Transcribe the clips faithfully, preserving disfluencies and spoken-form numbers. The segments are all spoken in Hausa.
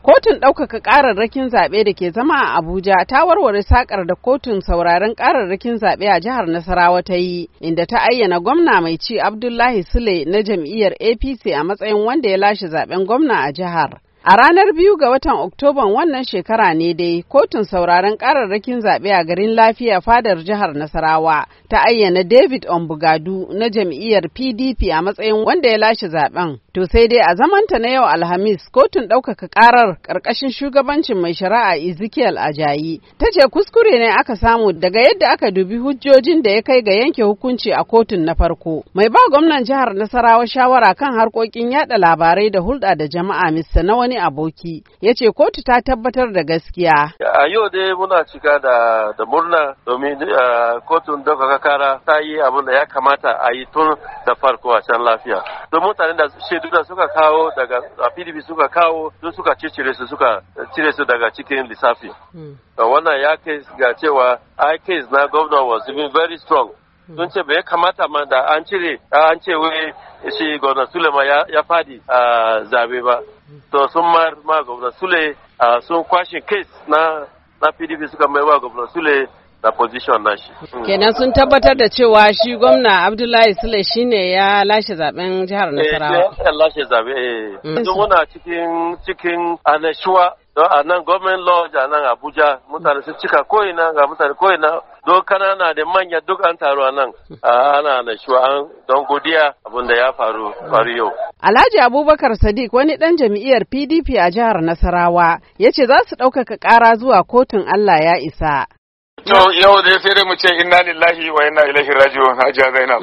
Kotun ɗaukaka ƙararrakin zaɓe da ke zama a Abuja ta warware sakar da kotun sauraron ƙararrakin zaɓe a jihar Nasarawa ta yi, inda ta ayyana gwamna mai ci Abdullahi Sule na jam'iyyar A P C a matsayin wanda ya lashe zaɓen gwamna a jihar. A ranar biyu ga watan Oktoban wannan shekara ne dai kotun sauraron ƙararrakin zaɓe a garin Lafiya fadar jihar Nasarawa ta ayyana David Ombugadu na jam'iyyar P D P a matsayin wanda ya lashe zaɓen. To sai dai a zamanta na yau Alhamis kotun ɗaukaka ƙarar ƙarƙashin shugabancin mai shari'a Ezekiel Ajayi ta ce kuskure ne aka samu daga yadda aka dubi hujjojin da ya kai ga yanke hukunci a kotun na farko. Mai ba gwamnan jihar Nasarawa shawara kan harkokin yada labarai da hulɗa da jama'a Mister Nawani Aboki ya ce kotu ta tabbatar da gaskiya. A yau dai muna cika da, da murna domin uh, kotun ɗaukaka kara ta yi abin da ya kamata a yi tun da farko a can Lafiya. Don mutane da shaidu da suka kawo daga P D P suka kawo don suka cire su suka cire su daga cikin lissafi. Mm. Uh, wannan ya kai ga cewa I case na governor was even very strong. Sun ce bai kamata ma da an cire an ce wai shi gwamna Sule ma ya, ya fadi a zabe ba. To sun mar ma gwamna Sule sun kwashe case na na P D P suka mai wa gwamna Sule da position nashi. Kenan sun tabbatar da cewa shi gwamna Abdullahi Sule shine ya lashe zaben jihar Nasarawa. Eh, ya lashe zabe eh. Don muna cikin cikin annashuwa don a nan government lodge a nan Abuja mutane sun cika ko'ina ga mutane ko'ina don kanana da manya duk an taru a nan ana annashuwa don godiya abin da ya faru faru yau. Alhaji Abubakar Sadiq wani ɗan jam'iyyar P D P a jihar Nasarawa ya ce za su ɗaukaka ƙara zuwa kotun Allah ya isa. To yau dai sai dai mu ce inna lillahi wa inna ilaihi raji'un Hajiya Zainab.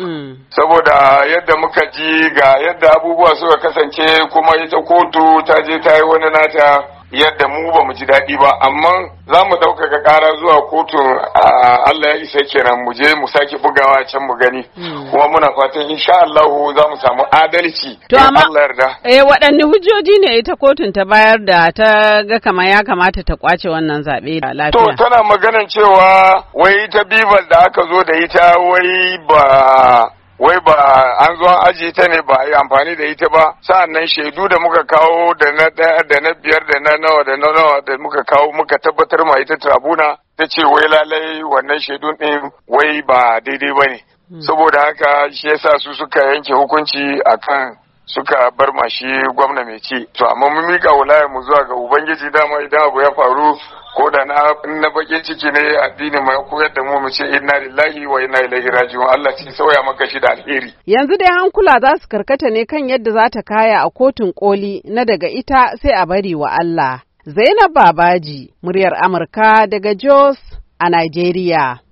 Saboda yadda muka ji ga yadda abubuwa suka kasance kuma ita kotu ta je ta yi wani nata yadda mu ba mu ji daɗi ba amma za mu ɗaukaka ƙara zuwa kotun Allah ya isa kenan mu je mu sake bugawa can mu gani kuma muna fatan insha Allah za mu samu adalci to amma Allah yarda. Eh waɗanne hujjoji ne ita kotun ta bayar da ta ga kamar ya kamata ta kwace wannan zaɓe da lafiya? To tana maganan cewa wai ita bibal da aka zo da ita wai ba wai ba an zo an ajiye ta ne ba a yi amfani da ita ba sa'annan shaidu da muka kawo da na ɗaya da na biyar da na nawa da na nawa da muka kawo muka tabbatar ma ita tribuna ta ce wai lalai wannan shaidun ɗin wai ba daidai ba ne saboda haka shi yasa su suka yanke hukunci akan suka bar ma shi gwamna mai ci to amma mun mika wulayar mu zuwa ga ubangiji dama idan abu ya faru ko da na na bakin ciki ne addini mai koyar da mu mu ce inna lillahi wa inna ilaihi raji'un Allah shi sauya maka shi da alheri. Yanzu dai hankula za su karkata ne kan yadda za ta kaya a kotun koli na daga ita sai a bari wa Allah. Zainab Babaji, muryar Amurka daga Jos a Nigeria.